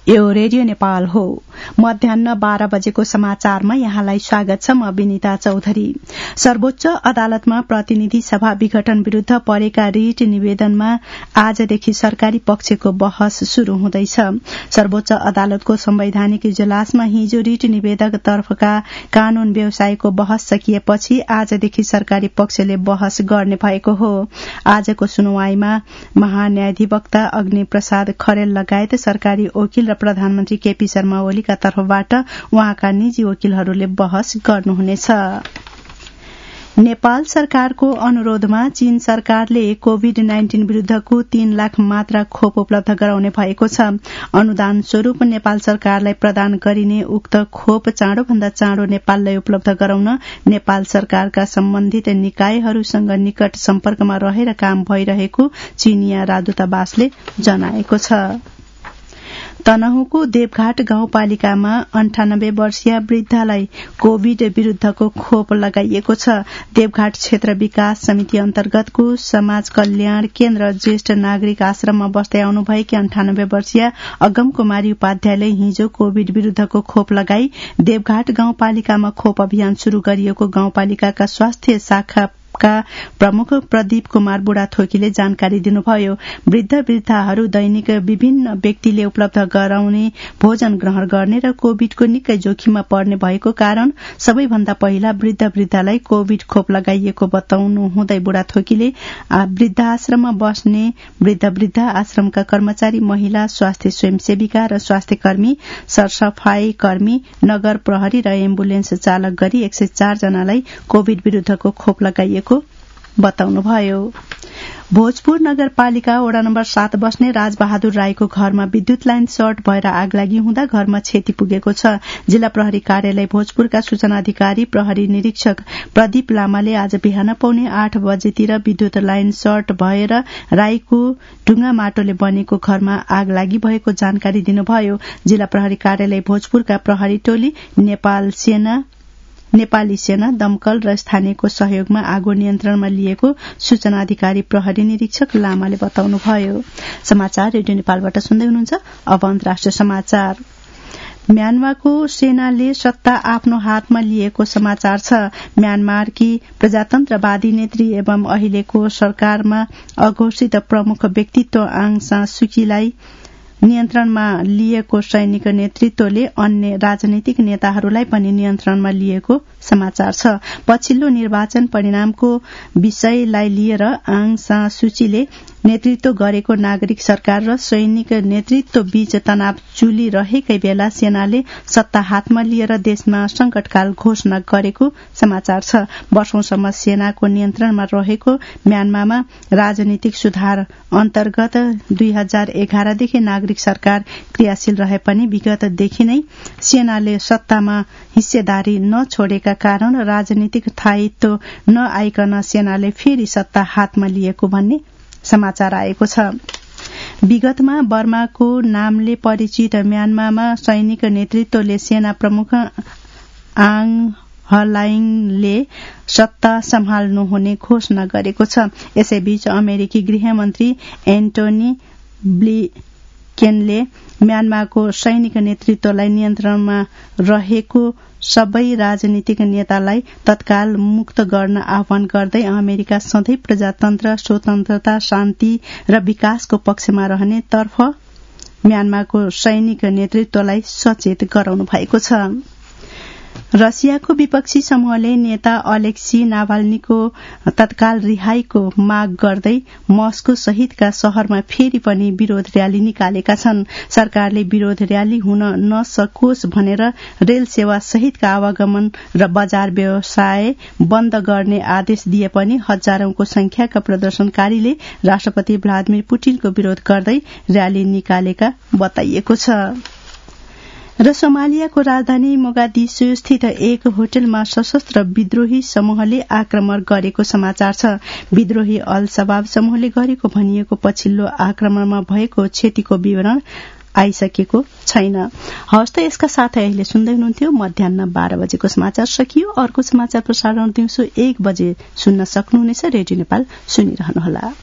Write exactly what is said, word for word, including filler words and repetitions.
यो रेडियो नेपाल हो। मध्याह्न बाह्र बजेको समाचारमा यहाँलाई स्वागत छ। म विनिता चौधरी। सर्वोच्च अदालतमा प्रतिनिधि सभा विघटन विरूद्ध परेका रिट निवेदनमा आजदेखि सरकारी पक्षको बहस शुरू हुँदैछ। सर्वोच्च अदालतको संवैधानिक इजलासमा हिजो रिट निवेदक तर्फका कानून व्यवसायको बहस सकिएपछि आजदेखि सरकारी पक्षले बहस गर्ने भएको हो। आजको सुनवाईमा महान्यायाधिवक्ता अग्नि प्रसाद खरेल लगायत सरकारी वकिल र प्रधानमन्त्री केपी शर्मा ओलीका तर्फबाट उहाँका निजी वकिलहरूले बहस गर्नुहुनेछ। नेपाल सरकारको अनुरोधमा चीन सरकारले कोविड नाइन्टीन विरूद्धको तीन लाख मात्रा खोप उपलब्ध गराउने भएको छ। अनुदान स्वरूप नेपाल सरकारलाई प्रदान गरिने उक्त खोप चाँडोभन्दा चाँडो नेपाललाई उपलब्ध गराउन नेपाल सरकारका सम्बन्धित निकायहरूसँग निकट सम्पर्कमा रहेर काम भइरहेको चीनिया राजदूतावासले जनाएको छ। तनहुँको देवघाट गाउँपालिकामा अन्ठानब्बे वर्षीय वृद्धलाई कोविड विरूद्धको खोप लगाइएको छ। देवघाट क्षेत्र विकास समिति अन्तर्गतको समाज कल्याण केन्द्र ज्येष्ठ नागरिक आश्रममा बस्दै आउनुभएकी अन्ठानब्बे वर्षीय अगम कुमारी उपाध्यायले हिजो कोविड विरूद्धको खोप लगाई। देवघाट गाउँपालिकामा खोप अभियान शुरू गरिएको गाउँपालिकाका स्वास्थ्य शाखा का प्रमुख प्रदीप कुमार बुढाथोकीले जानकारी दिनुभयो। वृद्ध वृद्धाहरू दैनिक विभिन्न व्यक्तिले उपलब्ध गराउने भोजन ग्रहण गर्ने र कोविडको निकै जोखिममा पर्ने भएको कारण सबैभन्दा पहिला वृद्ध वृद्धालाई कोविड खोप लगाइएको बताउनु हुँदै बुढाथोकीले वृद्धाश्रममा बस्ने वृद्ध वृद्ध आश्रमका कर्मचारी, महिला स्वास्थ्य स्वयंसेविका र स्वास्थ्य कर्मी, सरसफाई कर्मी, नगर प्रहरी र एम्बुलेन्स चालक गरी एक सय चार जनालाई कोविड विरूद्धको खोप लगाइएको बताउनुभयो। भोजपुर नगरपालिका वडा नम्बर सात बस्ने राजबहादुर राईको घरमा विद्युत लाइन सर्ट भएर आग लागि हुँदा घरमा क्षति पुगेको छ। जिल्ला प्रहरी कार्यालय भोजपुरका सूचना अधिकारी प्रहरी निरीक्षक प्रदीप लामाले आज बिहान पौने आठ बजेतिर विद्युत लाइन सर्ट भएर राईको ढुङ्गा माटोले बनेको घरमा आग लागि भएको जानकारी दिनुभयो। जिल्ला प्रहरी कार्यालय भोजपुरका प्रहरी टोली नेपाल सेना नेपाली सेना, दमकल र स्थानीयको सहयोगमा आगो नियन्त्रणमा लिएको सूचना अधिकारी प्रहरी निरीक्षक लामाले बताउनुभयो। समाचार रेडियो नेपालबाट सुन्दै हुनुहुन्छ। अब अन्तर्राष्ट्रिय समाचार। म्यानमारको सेनाले सत्ता आफ्नो हातमा लिएको समाचार छ। म्यानमारकी प्रजातन्त्रवादी नेत्री एवं अहिलेको सरकारमा अघोषित प्रमुख व्यक्तित्व आङ सान सुकीलाई नियन्त्रणमा लिएको सैनिक नेतृत्वले अन्य राजनैतिक नेताहरूलाई पनि नियन्त्रणमा लिएको समाचार छ। पछिल्लो निर्वाचन परिणामको विषयलाई लिएर आङ सान सुचीले नेतृत्व गरेको नागरिक सरकार र सैनिक नेतृत्व बीच तनाव चुलिरहेकै बेला सेनाले सत्ता हातमा लिएर देशमा संकटकाल घोषणा गरेको समाचार छ। वर्षौंसम्म सेनाको नियन्त्रणमा रहेको म्यानमारमा राजनीतिक सुधार अन्तर्गत दुई हजार एघारदेखि नागरिक सरकार क्रियाशील रहे पनि विगतदेखि नै सेनाले सत्तामा हिस्सेदारी नछोडेका कारण राजनीतिक स्थायित्व नआइकन सेनाले फेरि सत्ता हातमा लिएको भन्ने समाचार आएको छ। विगतमा बर्माको नामले परिचित म्यानमारमा सैनिक नेतृत्वले सेना प्रमुख आङ हलाइङले सत्ता सम्हाल्नु हुने घोषणा गरेको छ। यसैबीच अमेरिकी गृहमन्त्री एन्टोनी ब्लिकेनले म्यानमारको सैनिक नेतृत्वलाई नियन्त्रणमा रहेको सबै राजनीतिक नेतालाई तत्काल मुक्त गर्न आह्वान गर्दै अमेरिका सधैँ प्रजातन्त्र, स्वतन्त्रता, शान्ति र विकासको पक्षमा रहने तर्फ म्यानमारको सैनिक नेतृत्वलाई सचेत गराउनु भएको छ। रसियाको विपक्षी समूहले नेता अलेक्सी नाभाल्नीको तत्काल रिहाईको माग गर्दै मस्को सहितका शहरमा फेरि पनि विरोध र्याली निकालेका छन्। सरकारले विरोध र्याली हुन नसकोस् भनेर रेल सेवा सहितका आवागमन र बजार व्यवसाय बन्द गर्ने आदेश दिए पनि हजारौंको संख्याका प्रदर्शनकारीले राष्ट्रपति भ्लादिमिर पुटिनको विरोध गर्दै र्याली निकालेका बताइएको छ। र सोमालियाको राजधानी मोगादिसु स्थित एक होटलमा सशस्त्र विद्रोही समूहले आक्रमण गरेको समाचार छ। विद्रोही अल शबाब समूहले गरेको भनिएको पछिल्लो आक्रमणमा भएको क्षतिको विवरण आइसकेको छैन। हवस् त यसका साथै अहिले सुन्दै हुनुहुन्थ्यो मध्याह्न बाह्र बजेको समाचार सकियो। अर्को समाचार प्रसारण दिउँसो एक बजे सुन्न सक्नुहुनेछ। रेडियो नेपाल सुनिरहनुहोला।